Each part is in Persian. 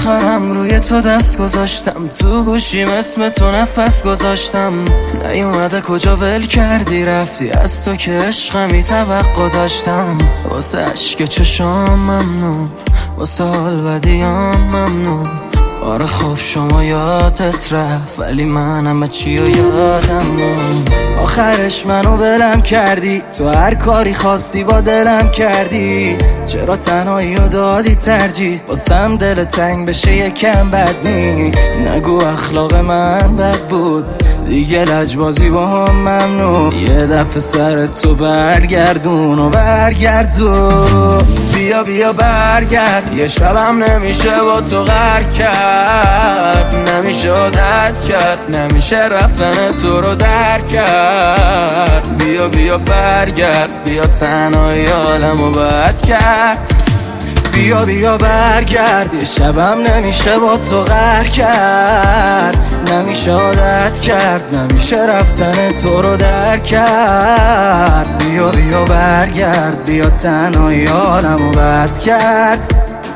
آخرم روی تو دست گذاشتم، تو گوشیم اسم تو نفس گذاشتم. نیومده کجا ول کردی رفتی، از تو که عشقمی توقع داشتم. واسه عشق چشام ممنون، واسه حال بدیام ممنون. آره خب شما یادت رفت، ولی من همه چی رو یادم موند. آخرش منو بلم کردی، تو هر کاری خواستی با دلم کردی. چرا تنهایی رو دادی ترجیح، واسم دل تنگ بشه یکم بد نی. نگو اخلاق من بد بود، دیگه لجبازی با هم ممنوع. یه دفعه سر تو برگردون و برگردون. بیا بیا برگرد، یه شبم نمیشه با تو غر کرد. نمیشه عادت کرد، نمیشه رفتن تو رو در کرد. بیا بیا برگرد، بیا تنهایی عالمو بد کرد. بیا بیا برگرد، یه شبم نمیشه با تو غر کرد. نمیشه عادت کرد، نمیشه رفتن تو رو در کرد. بیا بیا برگرد، بیا تنهایی حالمو بد کرد.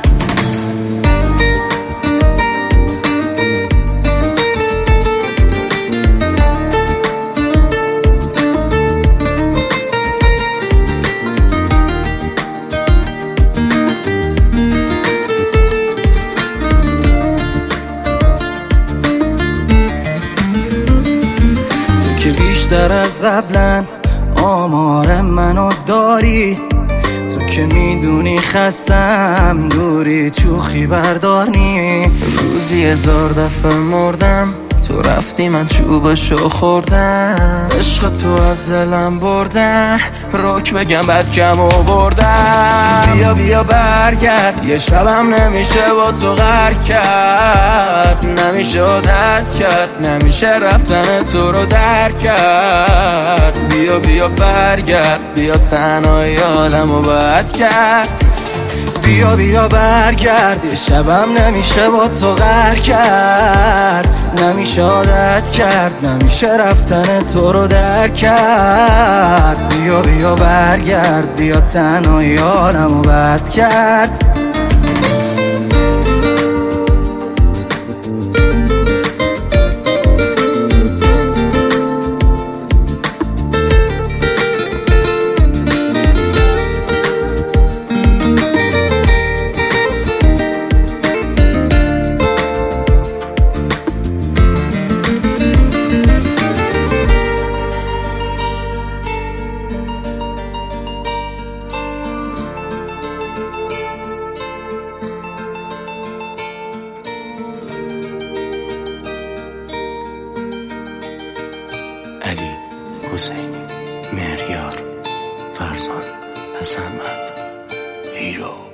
که بیشتر از قبلا آمار منو داری، تو که میدونی خستم دوری چوخی بردارنی. روزی 1000 دفعه مردم، تو رفتی من چوبشو خوردم. عشق تو از دلم بردن، رک بگم بد کم آوردم. بیا بیا برگرد، یه شبم نمیشه با تو غر کرد. نمیشه عادت کرد، نمیشه رفتن تو رو در کرد. بیا بیا برگرد، بیا تنهایی عالمو بد کرد. بیا بیا برگرد، یه شبم نمیشه با تو غر کرد. نمیشه عادت کرد، نمیشه رفتن تو رو در کرد. بیا بیا برگرد، بیا تنهایی حالمو بد کرد. علی، حسینی، مهریار، فرزان، حسن، هیرو.